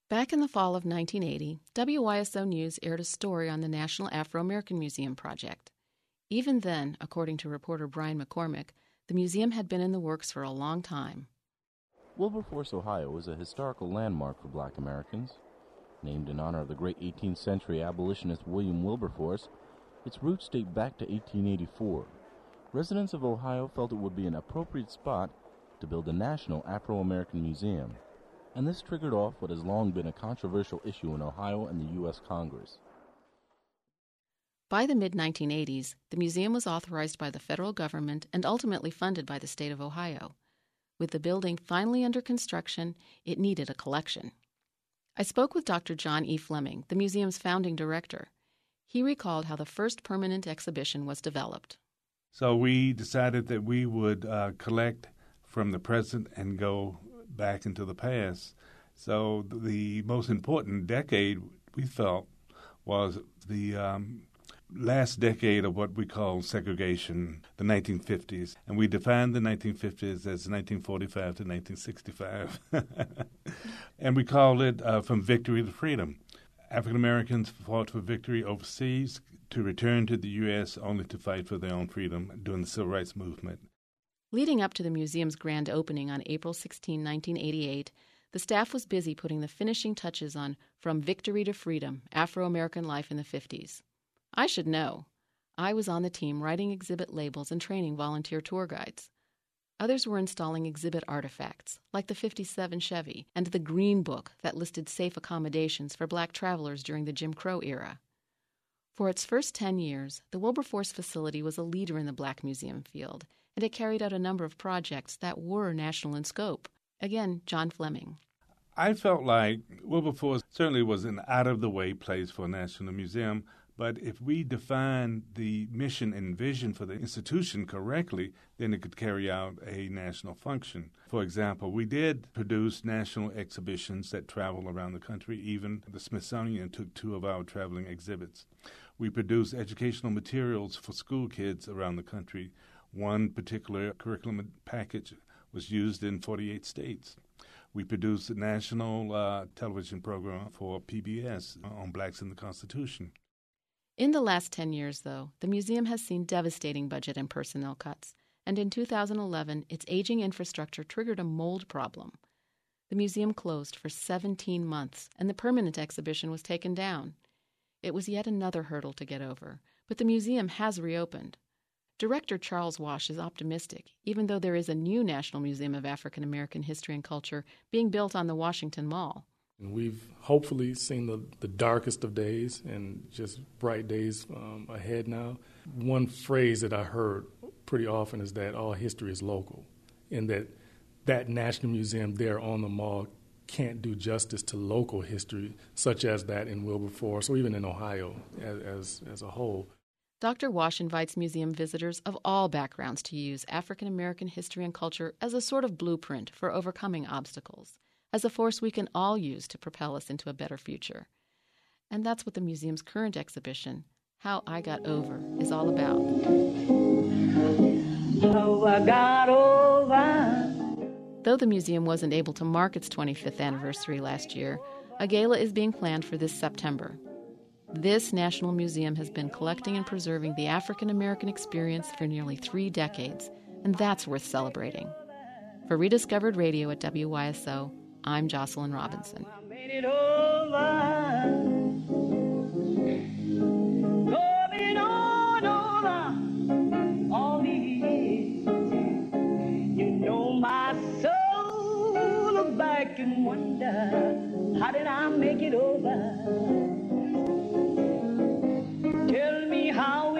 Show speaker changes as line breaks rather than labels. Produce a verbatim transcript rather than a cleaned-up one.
Back in the fall of nineteen eighty, W Y S O News aired a story on the National Afro-American Museum project. Even then, according to reporter Brian McCormick, the museum had been in the works for a long time.
Wilberforce, Ohio is a historical landmark for Black Americans. Named in honor of the great eighteenth century abolitionist William Wilberforce, its roots date back to eighteen eighty-four. Residents of Ohio felt it would be an appropriate spot to build a national Afro-American museum, and this triggered off what has long been a controversial issue in Ohio and the U S Congress.
By the mid nineteen eighties, the museum was authorized by the federal government and ultimately funded by the state of Ohio. With the building finally under construction, it needed a collection. I spoke with Doctor John E. Fleming, the museum's founding director. He recalled how the first permanent exhibition was developed.
So we decided that we would uh, collect from the present and go back into the past. So the most important decade, we felt, was the um, last decade of what we call segregation, the nineteen fifties. And we defined the nineteen fifties as nineteen forty-five to nineteen sixty-five. And we called it uh, From Victory to Freedom. African Americans fought for victory overseas to return to the U S only to fight for their own freedom during the Civil Rights Movement.
Leading up to the museum's grand opening on April sixteenth, nineteen eighty-eight, the staff was busy putting the finishing touches on From Victory to Freedom, Afro-American Life in the fifties. I should know. I was on the team writing exhibit labels and training volunteer tour guides. Others were installing exhibit artifacts, like the fifty-seven Chevy and the Green Book that listed safe accommodations for Black travelers during the Jim Crow era. For its first ten years, the Wilberforce facility was a leader in the Black museum field, and it carried out a number of projects that were national in scope. Again, John Fleming.
I felt like Wilberforce certainly was an out-of-the-way place for a national museum, but if we define the mission and vision for the institution correctly, then it could carry out a national function. For example, we did produce national exhibitions that travel around the country. Even the Smithsonian took two of our traveling exhibits. We produced educational materials for school kids around the country. One particular curriculum package was used in forty-eight states. We produced a national uh, television program for P B S on Blacks in the Constitution.
In the last ten years, though, the museum has seen devastating budget and personnel cuts, and in two thousand eleven, its aging infrastructure triggered a mold problem. The museum closed for seventeen months, and the permanent exhibition was taken down. It was yet another hurdle to get over, but the museum has reopened. Director Charles Wash is optimistic, even though there is a new National Museum of African American History and Culture being built on the Washington Mall.
And we've hopefully seen the, the darkest of days and just bright days um, ahead now. One phrase that I heard pretty often is that all history is local, and that that National Museum there on the mall can't do justice to local history, such as that in Wilberforce or even in Ohio as, as, as a whole.
Doctor Wash invites museum visitors of all backgrounds to use African American history and culture as a sort of blueprint for overcoming obstacles, as a force we can all use to propel us into a better future. And that's what the museum's current exhibition, How I Got Over, is all about. How I got over. Though the museum wasn't able to mark its twenty-fifth anniversary last year, a gala is being planned for this September. This National Museum has been collecting and preserving the African American experience for nearly three decades, and that's worth celebrating. For Rediscovered Radio at W Y S O, I'm Jocelyn Robinson.
How did I make it over? Tell me how